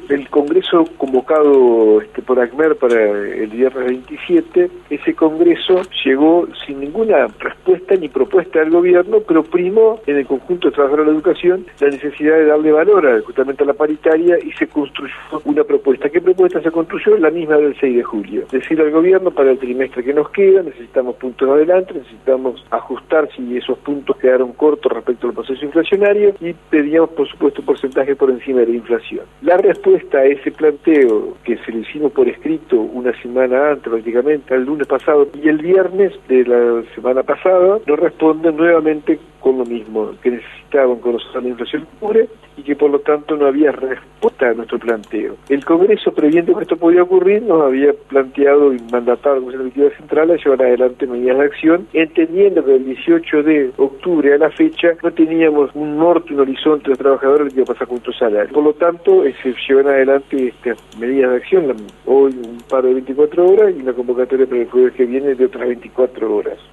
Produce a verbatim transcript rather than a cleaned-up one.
El Congreso convocado este, por ACMER para el viernes veintisiete, ese Congreso llegó sin ninguna respuesta ni propuesta del gobierno, pero primó en el conjunto de trabajadores de la educación la necesidad de darle valor a, justamente a la paritaria, y se construyó una propuesta. ¿Qué propuesta se construyó? La misma del seis de julio. Decirle al gobierno, para el trimestre que nos queda, necesitamos puntos adelante, necesitamos ajustar si esos puntos quedaron cortos respecto al proceso inflacionario, y pedíamos, por supuesto, un porcentaje por encima de la inflación. La respuesta a ese planteo, que se lo hicimos por escrito una semana antes, prácticamente, el lunes pasado, y el viernes de la semana pasada, nos responden nuevamente con lo mismo, que necesitaban conocer la inflación cubre y que por lo tanto no había respuesta a nuestro planteo. El Congreso, previendo que esto podía ocurrir, nos había planteado y mandatado a la Comisión Ejecutiva Central a llevar adelante medidas de acción, entendiendo que del dieciocho de octubre a la fecha no teníamos un norte, un horizonte de los trabajadores que iba a pasar con nuestro salario. Por lo tanto, se llevan adelante estas medidas de acción, hoy un paro de veinticuatro horas y una convocatoria para el jueves que viene de otras veinticuatro horas.